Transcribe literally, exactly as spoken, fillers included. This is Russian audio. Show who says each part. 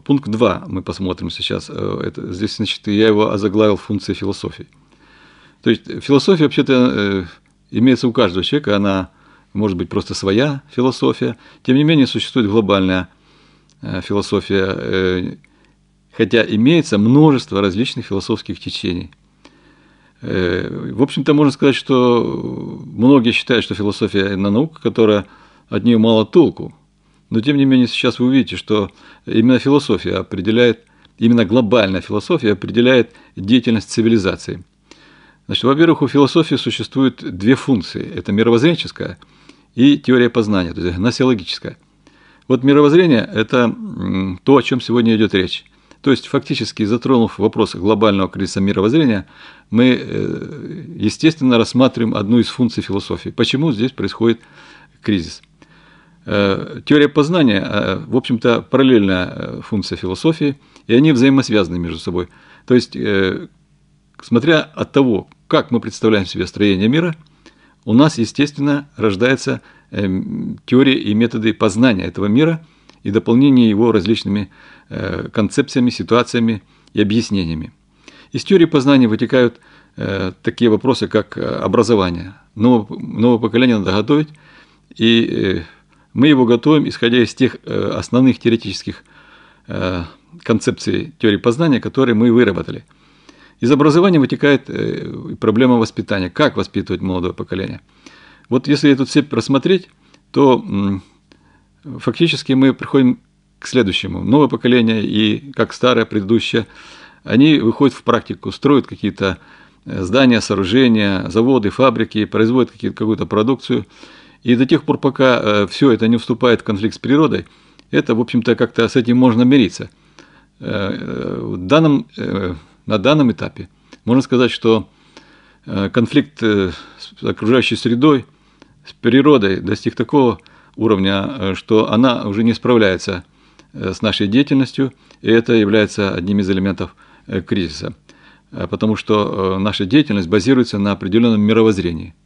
Speaker 1: пункт два мы посмотрим сейчас. Это, здесь, значит, я его озаглавил функции философии. То есть философия вообще-то имеется у каждого человека, она может быть просто своя философия. Тем не менее, существует глобальная философия, хотя имеется множество различных философских течений. В общем-то, можно сказать, что многие считают, что философия – это наука, которая от нее мало толку. Но, тем не менее, сейчас вы увидите, что именно философия определяет, именно глобальная философия определяет деятельность цивилизации. Значит, во-первых, у философии существуют две функции. Это мировоззренческая и теория познания, то есть гносеологическая. Вот мировоззрение – это то, о чем сегодня идет речь. То есть, фактически, затронув вопрос глобального кризиса мировоззрения, мы, естественно, рассматриваем одну из функций философии. Почему здесь происходит кризис? Теория познания, в общем-то, параллельная функция философии, и они взаимосвязаны между собой. То есть, смотря от того, как мы представляем себе строение мира, у нас, естественно, рождается теория и методы познания этого мира и дополнение его различными концепциями, ситуациями и объяснениями. Из теории познания вытекают такие вопросы, как образование. Новое, новое поколение надо готовить, и мы его готовим, исходя из тех основных теоретических концепций теории познания, которые мы выработали. Из образования вытекает проблема воспитания. Как воспитывать молодое поколение? Вот если эту цепь рассмотреть, то фактически мы приходим к следующему. Новое поколение и как старое, предыдущее, они выходят в практику, строят какие-то здания, сооружения, заводы, фабрики, производят какую-то продукцию. И до тех пор, пока все это не вступает в конфликт с природой, это, в общем-то, как-то с этим можно мириться. В данном, на данном этапе можно сказать, что конфликт с окружающей средой, с природой достиг такого уровня, что она уже не справляется с нашей деятельностью, и это является одним из элементов кризиса, потому что наша деятельность базируется на определенном мировоззрении.